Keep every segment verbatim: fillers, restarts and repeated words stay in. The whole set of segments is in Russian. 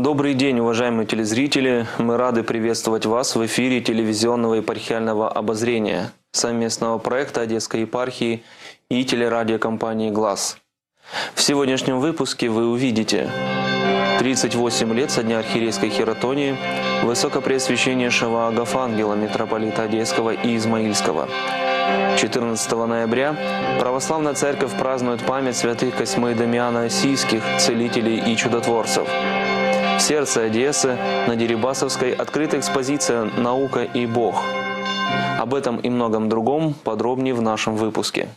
Добрый день, уважаемые телезрители! Мы рады приветствовать вас в эфире телевизионного епархиального обозрения совместного проекта Одесской епархии и телерадиокомпании «Глас». В сегодняшнем выпуске вы увидите тридцать восемь лет со дня архиерейской хиротонии Высокопреосвященнейшего Агафангела, митрополита Одесского и Измаильского. четырнадцатого ноября Православная Церковь празднует память святых Косьмы и Дамиана Осийских, целителей и чудотворцев. В сердце Одессы на Дерибасовской открыта экспозиция «Наука и Бог». Об этом и многом другом подробнее в нашем выпуске.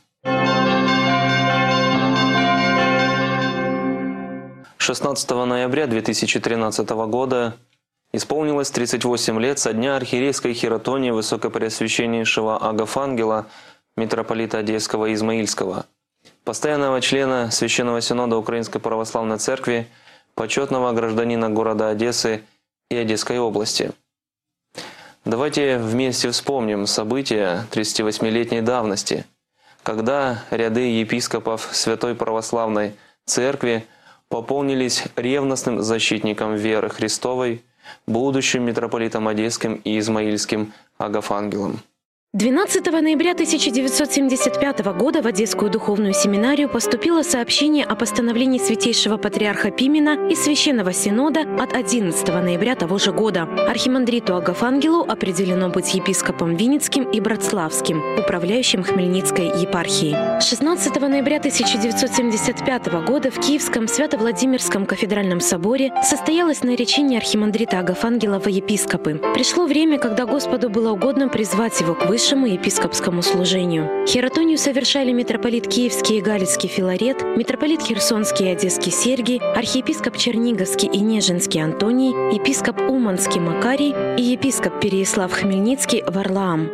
шестнадцатого ноября две тысячи тринадцатого года исполнилось тридцать восемь лет со дня архиерейской хиротонии Высокопреосвященнейшего Агафангела, митрополита Одесского и Измаильского, постоянного члена Священного Синода Украинской Православной Церкви, почетного гражданина города Одессы и Одесской области. Давайте вместе вспомним события тридцативосьмилетней давности, когда ряды епископов Святой Православной Церкви пополнились ревностным защитником веры Христовой, будущим митрополитом Одесским и Измаильским Агафангелом. двенадцатого ноября тысяча девятьсот семьдесят пятого года в Одесскую духовную семинарию поступило сообщение о постановлении Святейшего Патриарха Пимена и Священного Синода от одиннадцатого ноября того же года. Архимандриту Агафангелу определено быть епископом Винницким и Братславским, управляющим Хмельницкой епархией. шестнадцатого ноября тысяча девятьсот семьдесят пятого года в Киевском Свято-Владимирском кафедральном соборе состоялось наречение архимандрита Агафангела во епископы. Пришло время, когда Господу было угодно призвать его к высшему высшему епископскому служению. Хиротонию совершали митрополит Киевский и Галицкий Филарет, митрополит Херсонский и Одесский Сергий, архиепископ Черниговский и Нежинский Антоний, епископ Уманский Макарий и епископ Переяслав Хмельницкий Варлаам.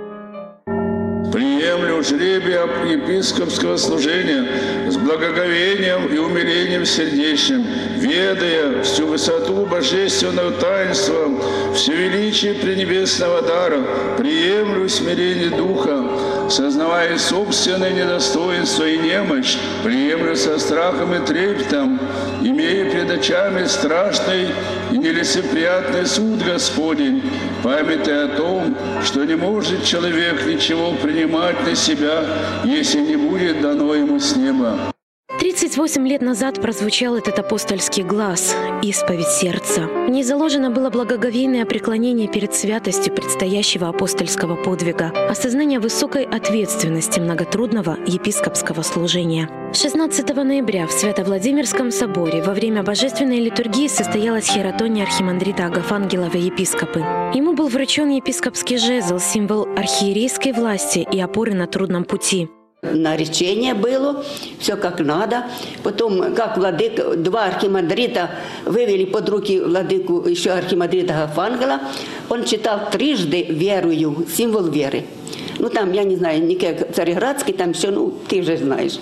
Приемлю жребий епископского служения с благоговением и умилением сердечным, ведая всю высоту божественного таинства, все величие пренебесного дара, приемлю смирение духа, сознавая собственное недостоинство и немощь, приемлю со страхом и трепетом, имея пред очами страшный и нелицеприятный суд Господень, памятая о том, что не может человек ничего принимать на себя, если не будет дано ему с неба. тридцать восемь лет назад прозвучал этот апостольский глас «Исповедь сердца». В ней заложено было благоговейное преклонение перед святостью предстоящего апостольского подвига, осознание высокой ответственности многотрудного епископского служения. шестнадцатого ноября в Свято-Владимирском соборе во время божественной литургии состоялась хиротония архимандрита Агафангела во епископы. Ему был вручен епископский жезл, символ архиерейской власти и опоры на трудном пути. Наречение было, все как надо. Потом, как владыка, два архимандрита вывели под руки владыку, еще архимандрита Агафангела. Он читал трижды «Верую», символ веры. Ну там, я не знаю, не как Цареградский, там все, ну ты же знаешь.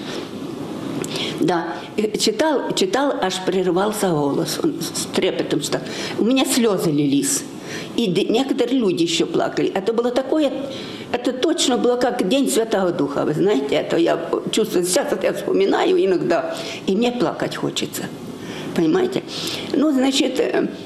Да, читал, читал, аж прерывался голос, он с трепетом читал. У меня слезы лились. И некоторые люди еще плакали. Это было такое, это точно было как День Святого Духа, вы знаете, это я чувствую, сейчас это я вспоминаю иногда, и мне плакать хочется, понимаете? Ну, значит,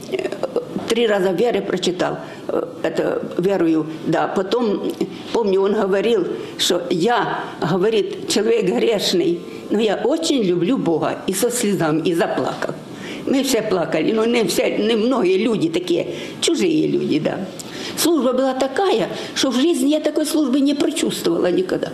три раза веры прочитал, это верую, да, потом, помню, он говорил, что я, говорит, человек грешный, но я очень люблю Бога, и со слезами, и заплакал. Мы все плакали, но не все, не многие люди такие, чужие люди, да. Служба была такая, что в жизни я такой службы не прочувствовала никогда.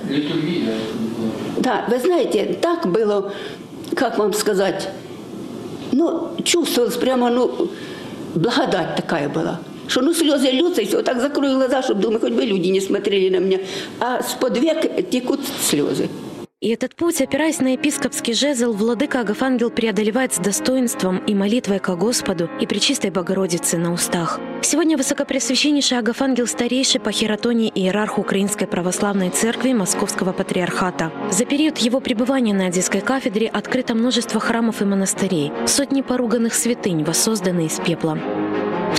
Да, вы знаете, так было, как вам сказать, ну, чувствовалось прямо, ну, благодать такая была. Что, ну, слезы льются, и все, вот так закрою глаза, чтобы, думаю, хоть бы люди не смотрели на меня, а с-под век текут слезы. И этот путь, опираясь на епископский жезл, владыка Агафангел преодолевает с достоинством и молитвой ко Господу и Пречистой Богородице на устах. Сегодня Высокопреосвященнейший Агафангел старейший по хиротонии иерарх Украинской Православной Церкви Московского Патриархата. За период его пребывания на Одесской кафедре открыто множество храмов и монастырей, сотни поруганных святынь, воссозданные из пепла. В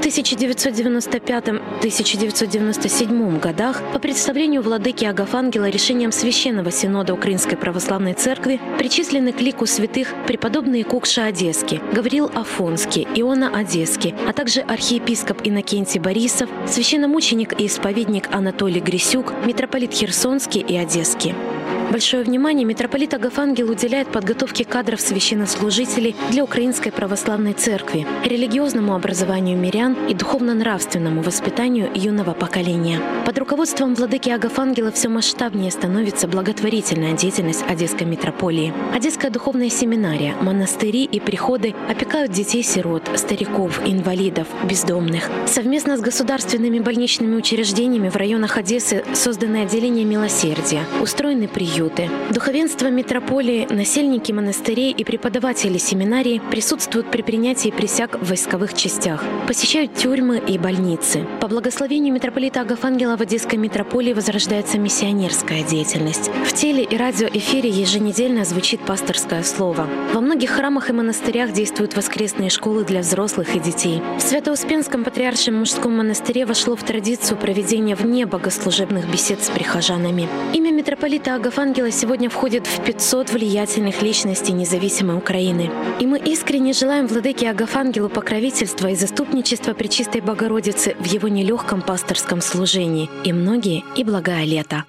тысяча девятьсот девяносто пятом — тысяча девятьсот девяносто седьмом годах по представлению владыки Агафангела решением Священного Синода Украинской Православной Церкви причислены к лику святых преподобные Кукша Одесский, Гавриил Афонский, Иона Одесский, а также архиепископ Иннокентий Борисов, священномученик и исповедник Анатолий Грисюк, митрополит Херсонский и Одесский. Большое внимание митрополит Агафангел уделяет подготовке кадров священнослужителей для Украинской Православной Церкви, религиозному образованию мирян и духовно-нравственному воспитанию юного поколения. Под руководством владыки Агафангела все масштабнее становится благотворительная деятельность Одесской митрополии. Одесская духовная семинария, монастыри и приходы опекают детей-сирот, стариков, инвалидов, бездомных. Совместно с государственными больничными учреждениями в районах Одессы созданы отделения милосердия, устроены приемы. Духовенство митрополии, насельники монастырей и преподаватели семинарии присутствуют при принятии присяг в войсковых частях, посещают тюрьмы и больницы. По благословению митрополита Агафангела в Одесской митрополии возрождается миссионерская деятельность. В теле- и радиоэфире еженедельно звучит пасторское слово. Во многих храмах и монастырях действуют воскресные школы для взрослых и детей. В Свято-Успенском патриаршем мужском монастыре вошло в традицию проведения вне богослужебных бесед с прихожанами. Имя митрополита Агафангела Ангела сегодня входит в пятьсот влиятельных личностей независимой Украины. И мы искренне желаем владыке Агафангелу покровительства и заступничества Пречистой Богородицы в его нелегком пасторском служении. И многие, и благое лето.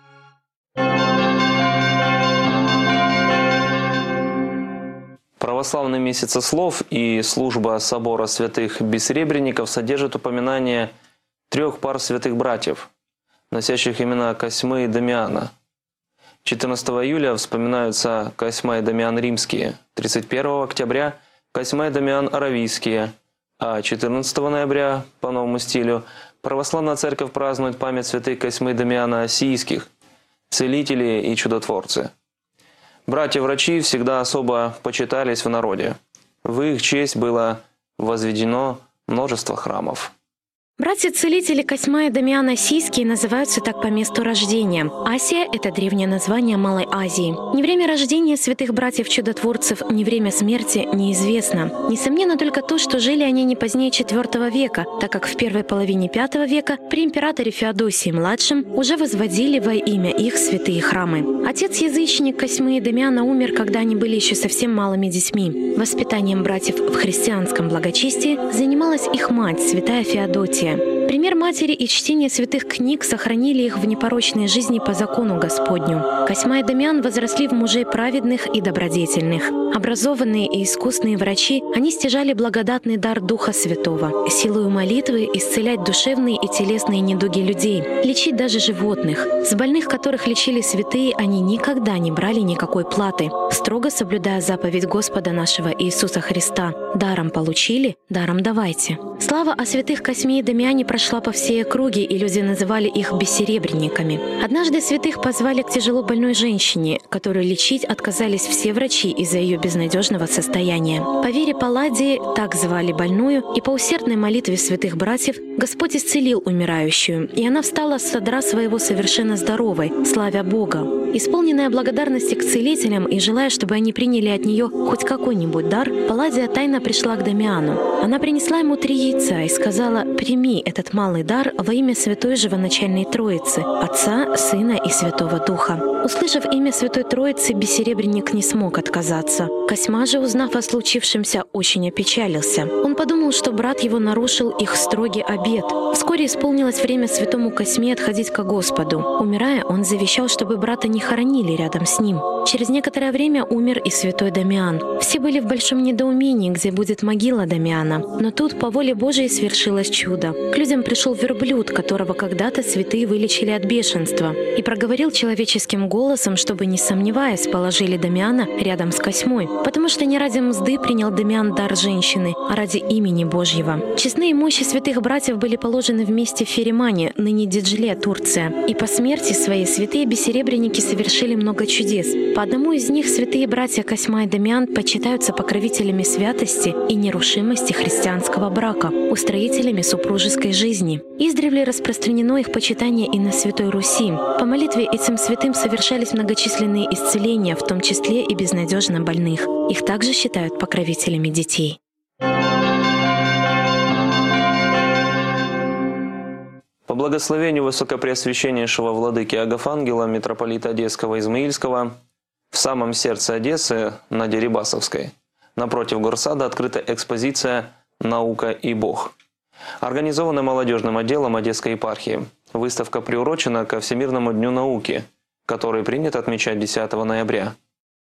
Православный месяцеслов и служба собора святых бессребренников содержит упоминание трех пар святых братьев, носящих имена Косьмы и Дамиана. четырнадцатого июля вспоминаются Косьма и Дамиан римские, тридцать первого октября Косьма и Дамиан аравийские, а четырнадцатого ноября по новому стилю Православная Церковь празднует память святых Косьмы и Дамиана Осийских, целители и чудотворцы. Братья-врачи всегда особо почитались в народе. В их честь было возведено множество храмов. Братья-целители Косьма и Дамиан Осийские называются так по месту рождения. Асия – это древнее название Малой Азии. Ни время рождения святых братьев-чудотворцев, ни время смерти неизвестно. Несомненно только то, что жили они не позднее четвёртого века, так как в первой половине пятого века при императоре Феодосии-младшем уже возводили во имя их святые храмы. Отец-язычник Косьмы и Дамиана умер, когда они были еще совсем малыми детьми. Воспитанием братьев в христианском благочестии занималась их мать, святая Феодотия. Пример матери и чтение святых книг сохранили их в непорочной жизни по закону Господню. Косьма и Дамиан возросли в мужей праведных и добродетельных. Образованные и искусные врачи, они стяжали благодатный дар Духа Святого, силою молитвы исцелять душевные и телесные недуги людей, лечить даже животных. С больных, которых лечили святые, они никогда не брали никакой платы, строго соблюдая заповедь Господа нашего Иисуса Христа: «Даром получили, даром давайте». Слава о святых Косьме и Дамиане прошла по всей округе, и люди называли их бессеребренниками. Однажды святых позвали к тяжело больной женщине, которую лечить отказались все врачи из-за ее безнадежного состояния. По вере Палладии, так звали больную, и по усердной молитве святых братьев Господь исцелил умирающую, и она встала с одра своего совершенно здоровой, славя Бога. Исполненная благодарности к целителям и желая, чтобы они приняли от нее хоть какой-нибудь дар, Палладия тайно пришла к Дамиану. Она принесла ему три яйца и сказала: «Прими этот малый дар во имя Святой Живоначальной Троицы, Отца, Сына и Святого Духа». Услышав имя Святой Троицы, бессеребренник не смог отказаться. Косьма же, узнав о случившемся, очень опечалился. Он подумал, что брат его нарушил их строгий обет. Вскоре исполнилось время святому Косьме отходить ко Господу. Умирая, он завещал, чтобы брата не хоронили рядом с ним. Через некоторое время умер и святой Дамиан. Все были в большом недоумении, где будет могила Дамиана. Но тут по воле Божией свершилось чудо. К людям пришел верблюд, которого когда-то святые вылечили от бешенства, и проговорил человеческим голосом, чтобы, не сомневаясь, положили Дамиана рядом с Косьмой, потому что не ради мзды принял Дамиан дар женщины, а ради имени Божьего. Честные мощи святых братьев были положены вместе в Феримане, ныне Диджле, Турция. И по смерти своей святые бессеребренники совершили много чудес. По одному из них святые братья Косьма и Дамиан почитаются покровителями святости и нерушимости христианского брака, устроителями супружеской жизни. Издревле распространено их почитание и на Святой Руси. По молитве этим святым совершались многочисленные исцеления, в том числе и безнадежно больных. Их также считают покровителями детей. По благословению Высокопреосвященнейшего владыки Агафангела, митрополита Одесского и Измаильского, в самом сердце Одессы, на Дерибасовской, напротив Горсада, открыта экспозиция «Наука и Бог». Организована молодежным отделом Одесской епархии. Выставка приурочена ко Всемирному дню науки, который принято отмечать десятого ноября.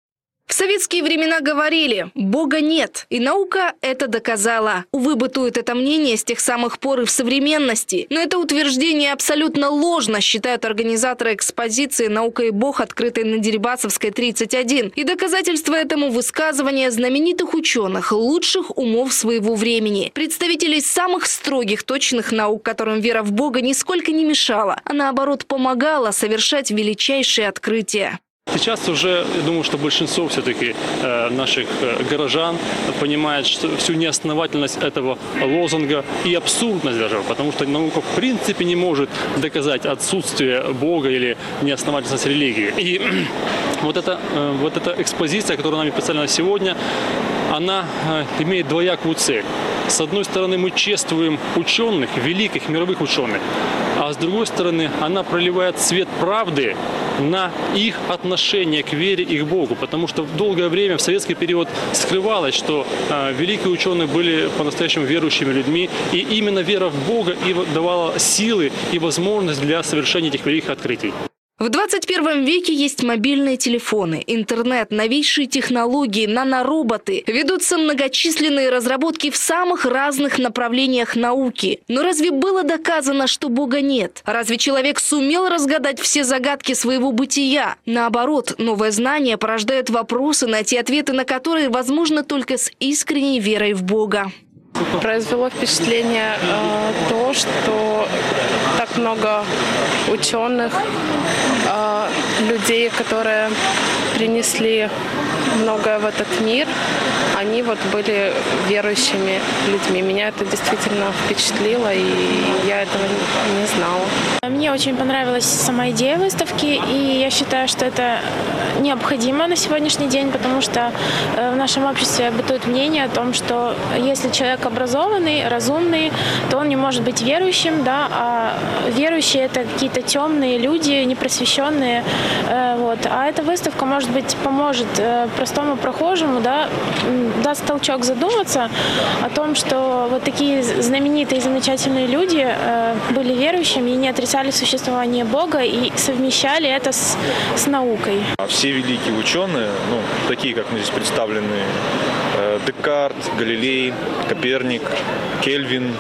В советские времена говорили «Бога нет», и наука это доказала. Увы, бытует это мнение с тех самых пор и в современности. Но это утверждение абсолютно ложно, считают организаторы экспозиции «Наука и Бог», открытой на Дерибасовской, тридцать один. И доказательство этому высказывания знаменитых ученых, лучших умов своего времени. Представителей самых строгих, точных наук, которым вера в Бога нисколько не мешала, а наоборот помогала совершать величайшие открытия. Сейчас уже, я думаю, что большинство все-таки э, наших э, горожан понимает что всю неосновательность этого лозунга и абсурдность даже, потому что наука в принципе не может доказать отсутствие Бога или неосновательность религии. И вот эта, э, вот эта экспозиция, которая нами представлена сегодня, она э, имеет двоякую цель. С одной стороны, мы чествуем ученых, великих мировых ученых, а с другой стороны, она проливает свет правды на их отношение к вере и к Богу. Потому что в долгое время, в советский период, скрывалось, что э, великие ученые были по-настоящему верующими людьми. И именно вера в Бога и давала силы и возможность для совершения этих великих открытий. В двадцать первом веке есть мобильные телефоны, интернет, новейшие технологии, нанороботы. Ведутся многочисленные разработки в самых разных направлениях науки. Но разве было доказано, что Бога нет? Разве человек сумел разгадать все загадки своего бытия? Наоборот, новое знание порождает вопросы, найти ответы на которые возможно только с искренней верой в Бога. Произвело впечатление э, то, что так много ученых, э, людей, которые принесли многое в этот мир, они вот были верующими людьми. Меня это действительно впечатлило, и я этого не знала. Мне очень понравилась сама идея выставки, и я считаю, что это необходимо на сегодняшний день, потому что в нашем обществе бытует мнение о том, что если человек образованный, разумный, то он не может быть верующим, да, а верующие – это какие-то темные люди, непросвещенные. Вот. А эта выставка, может быть, поможет простому прохожему, да, даст толчок задуматься о том, что вот такие знаменитые, замечательные люди были верующими и не отрицали существование Бога и совмещали это с, с наукой. Все великие ученые, ну, такие, как мы здесь представлены, Декарт, Галилей, Коперник, Кельвин,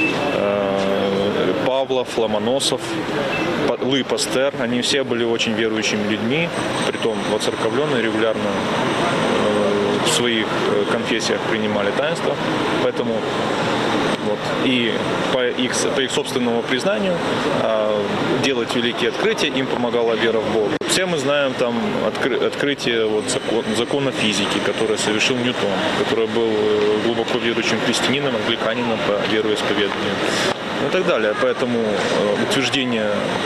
Павлов, Ломоносов, Луи Пастер, они все были очень верующими людьми, притом воцерковленные, регулярно в своих конфессиях принимали таинства, поэтому вот, и по их, по их собственному признанию делать великие открытия им помогала вера в Бога. Все мы знаем там откры, открытие вот, закон, закона физики, которое совершил Ньютон, который был глубоко верующим христианином, англиканином по вероисповеданию и так далее. Поэтому утверждение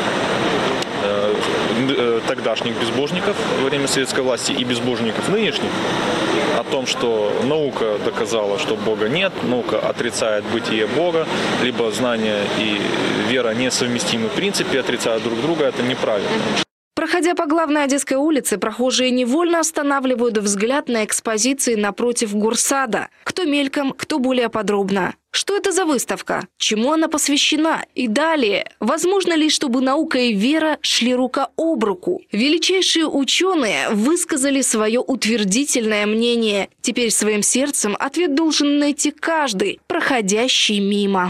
тогдашних безбожников во время советской власти и безбожников нынешних о том, что наука доказала, что Бога нет, наука отрицает бытие Бога, либо знание и вера несовместимы в принципе, отрицают друг друга, это неправильно. Проходя по главной Одесской улице, прохожие невольно останавливают взгляд на экспозиции напротив Горсада. Кто мельком, кто более подробно. Что это за выставка? Чему она посвящена? И далее, возможно ли, чтобы наука и вера шли рука об руку? Величайшие ученые высказали свое утвердительное мнение. Теперь своим сердцем ответ должен найти каждый, проходящий мимо.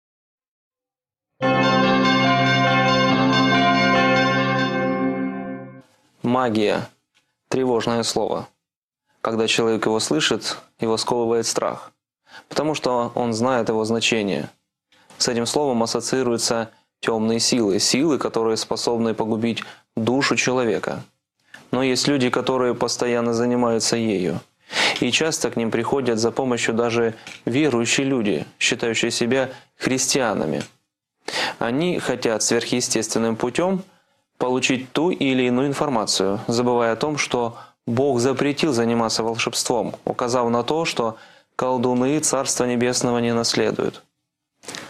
Магия – тревожное слово. Когда человек его слышит, его сковывает страх, потому что он знает его значение. С этим словом ассоциируются темные силы, силы, которые способны погубить душу человека. Но есть люди, которые постоянно занимаются ею. И часто к ним приходят за помощью даже верующие люди, считающие себя христианами. Они хотят сверхъестественным путем получить ту или иную информацию, забывая о том, что Бог запретил заниматься волшебством, указав на то, что колдуны Царства Небесного не наследуют.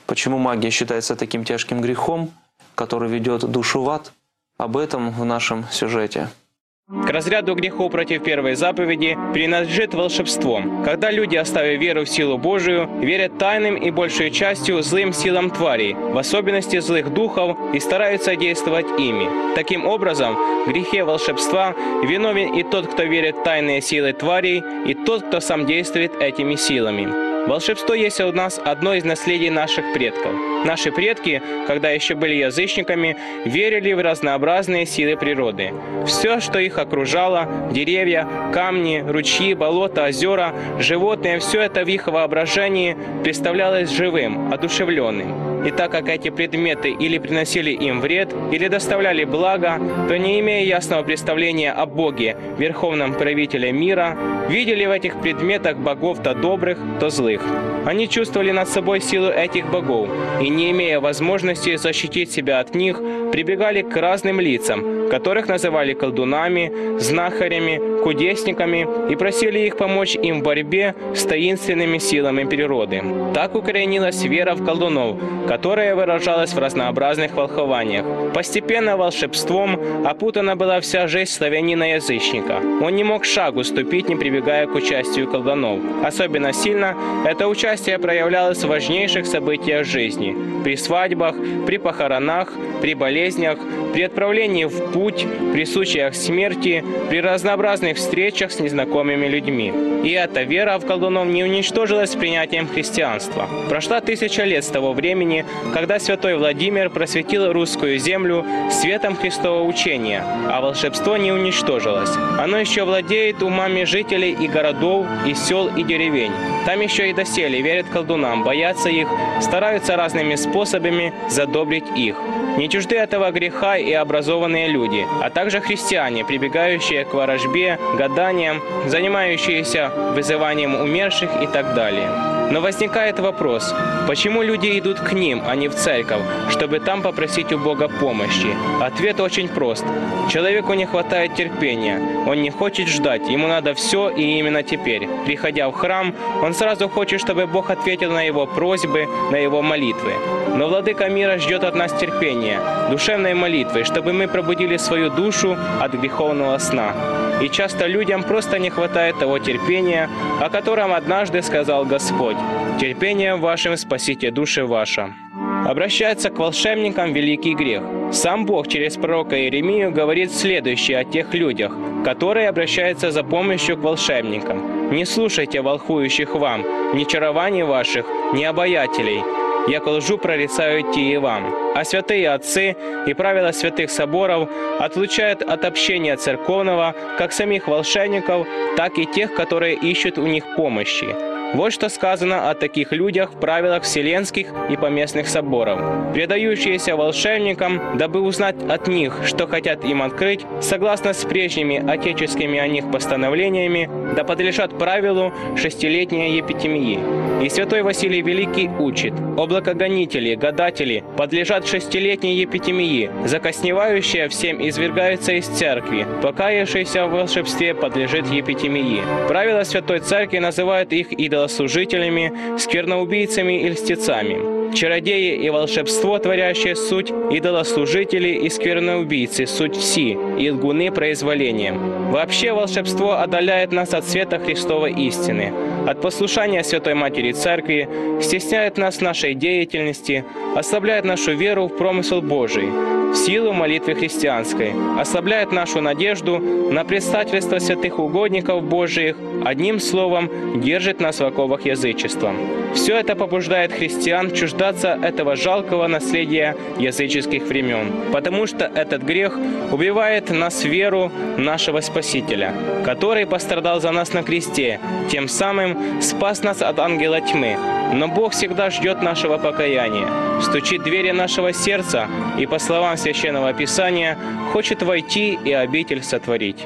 Почему магия считается таким тяжким грехом, который ведет душу в ад? Об этом в нашем сюжете. К разряду грехов против первой заповеди принадлежит волшебство, когда люди, оставив веру в силу Божию, верят тайным и большей частью злым силам тварей, в особенности злых духов, и стараются действовать ими. Таким образом, в грехе волшебства виновен и тот, кто верит в тайные силы тварей, и тот, кто сам действует этими силами. Волшебство есть у нас одно из наследий наших предков. Наши предки, когда еще были язычниками, верили в разнообразные силы природы. Все, что их окружало, деревья, камни, ручьи, болота, озера, животные, все это в их воображении представлялось живым, одушевленным. И так как эти предметы или приносили им вред, или доставляли благо, то, не имея ясного представления о Боге, верховном правителе мира, видели в этих предметах богов то добрых, то злых. Они чувствовали над собой силу этих богов и, не имея возможности защитить себя от них, прибегали к разным лицам, которых называли колдунами, знахарями, кудесниками, и просили их помочь им в борьбе с таинственными силами природы. Так укоренилась вера в колдунов, которая выражалась в разнообразных волхвованиях. Постепенно волшебством опутана была вся жизнь славянина-язычника. Он не мог шагу ступить, не прибегая к участию колдунов. Особенно сильно это участие проявлялось в важнейших событиях жизни – при свадьбах, при похоронах, при болезнях, при отправлении в путь, при случаях смерти, при разнообразных встречах с незнакомыми людьми. И эта вера в колдунов не уничтожилась с принятием христианства. Прошла тысяча лет с того времени, когда святой Владимир просветил русскую землю светом Христового учения, а волшебство не уничтожилось. Оно еще владеет умами жителей и городов, и сел, и деревень. Там еще и доселе верят колдунам, боятся их, стараются разными способами задобрить их. Не чужды этого греха и образованные люди, а также христиане, прибегающие к ворожбе, гаданиям, занимающиеся вызыванием умерших и так далее. Но возникает вопрос, почему люди идут к ним, а не в церковь, чтобы там попросить у Бога помощи? Ответ очень прост. Человеку не хватает терпения, он не хочет ждать, ему надо все и именно теперь. Приходя в храм, он сразу хочет, чтобы Бог ответил на его просьбы, на его молитвы. Но Владыка мира ждет от нас терпения, душевной молитвы, чтобы мы пробудили свою душу от греховного сна. И часто людям просто не хватает того терпения, о котором однажды сказал Господь: «Терпением вашим спасите души ваши». Обращается к волшебникам великий грех. Сам Бог через пророка Иеремию говорит следующее о тех людях, которые обращаются за помощью к волшебникам. «Не слушайте волхующих вам, ни чарований ваших, ни обаятелей, яко лжу прорицают тие вам». А святые отцы и правила святых соборов отлучают от общения церковного как самих волшебников, так и тех, которые ищут у них помощи. Вот что сказано о таких людях в правилах вселенских и поместных соборов. Предающиеся волшебникам, дабы узнать от них, что хотят им открыть, согласно с прежними отеческими о них постановлениями, да подлежат правилу шестилетней епитемии. И святой Василий Великий учит: облакогонители, гадатели подлежат шестилетней епитемии, закосневающие всем извергаются из церкви, покаявшийся в волшебстве подлежит епитемии. Правила Святой Церкви называют их идолослужителями, скверноубийцами и льстецами. Чародеи и волшебство, творящие суть, идолослужители и скверноубийцы, суть все, и лгуны произволением. Вообще волшебство отдаляет нас от света Христовой истины, от послушания Святой Матери Церкви, стесняет нас в нашей деятельности, ослабляет нашу веру в промысел Божий, в силу молитвы христианской, ослабляет нашу надежду на предстательство святых угодников Божиих, одним словом, держит нас в оковах язычества. Все это побуждает христиан чуждаться этого жалкого наследия языческих времен, потому что этот грех убивает нас веру нашего Спасителя, который пострадал за нас на кресте, тем самым спас нас от ангела тьмы. Но Бог всегда ждет нашего покаяния, стучит в двери нашего сердца и, по словам Священного Писания, хочет войти и обитель сотворить.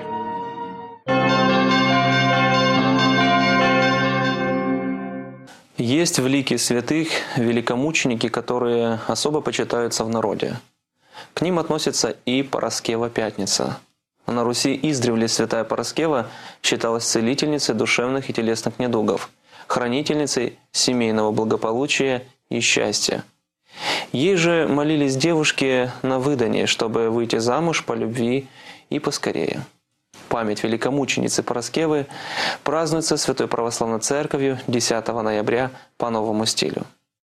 Есть в лике святых великомученики, которые особо почитаются в народе. К ним относится и Параскева Пятница. На Руси издревле святая Параскева считалась целительницей душевных и телесных недугов, хранительницей семейного благополучия и счастья. Ей же молились девушки на выданье, чтобы выйти замуж по любви и поскорее. Память великомученицы Параскевы празднуется Святой Православной Церковью десятого ноября по новому стилю.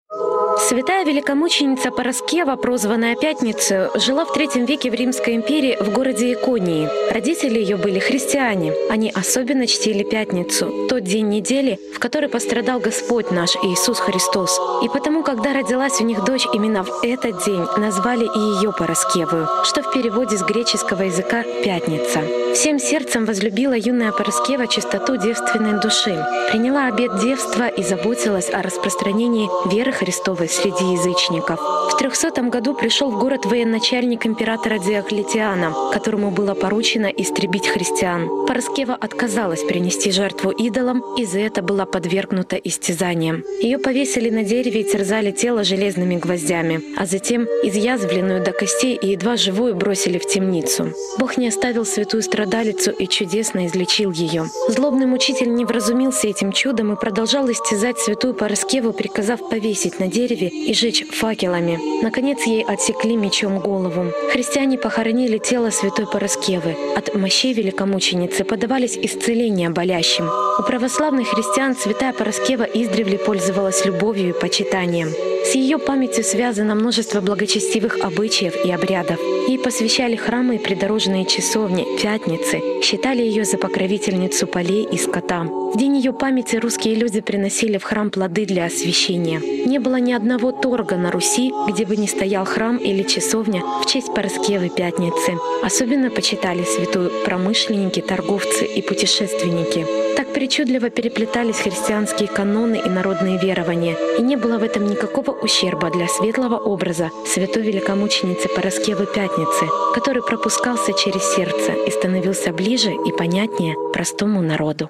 Святая великомученица Параскева, прозванная Пятницей, жила в третьем веке в Римской империи в городе Иконии. Родители ее были христиане. Они особенно чтили Пятницу, тот день недели, в который пострадал Господь наш Иисус Христос. И потому, когда родилась у них дочь, именно в этот день назвали и ее Параскевою, что в переводе с греческого языка «пятница». Всем сердцем возлюбила юная Параскева чистоту девственной души, приняла обет девства и заботилась о распространении веры Христовой среди язычников. В трехсотом году пришел в город военачальник императора Диоклетиана, которому было поручено истребить христиан. Параскева отказалась принести жертву идолам и за это была подвергнута истязаниям. Ее повесили на дереве и терзали тело железными гвоздями, а затем изъязвленную до костей и едва живую бросили в темницу. Бог не оставил святую страдалицу и чудесно излечил ее. Злобный мучитель не вразумился этим чудом и продолжал истязать святую Параскеву, приказав повесить на дереве и жечь факелами. Наконец ей отсекли мечом голову. Христиане похоронили тело святой Параскевы. От мощей великомученицы подавались исцеления болящим. У православных христиан святая Параскева издревле пользовалась любовью и почитанием. С ее памятью связано множество благочестивых обычаев и обрядов. Ей посвящали храмы и придорожные часовни, пятницы, считали ее за покровительницу полей и скота. В день ее памяти русские люди приносили в храм плоды для освящения. Не было ни одного торга на Руси, где бы не стоял храм или часовня в честь Параскевы Пятницы. Особенно почитали святую промышленники, торговцы и путешественники. Так причудливо переплетались христианские каноны и народные верования, и не было в этом никакого ущерба для светлого образа святой великомученицы Параскевы Пятницы, который пропускался через сердце и становился ближе и понятнее простому народу.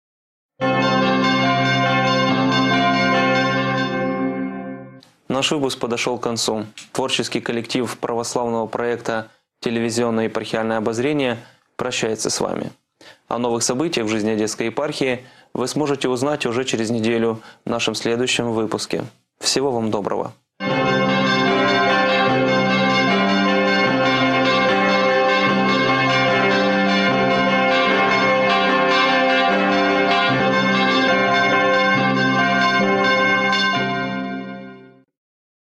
Наш выпуск подошел к концу. Творческий коллектив православного проекта «Телевизионное епархиальное обозрение» прощается с вами. О новых событиях в жизни Одесской епархии вы сможете узнать уже через неделю в нашем следующем выпуске. Всего вам доброго!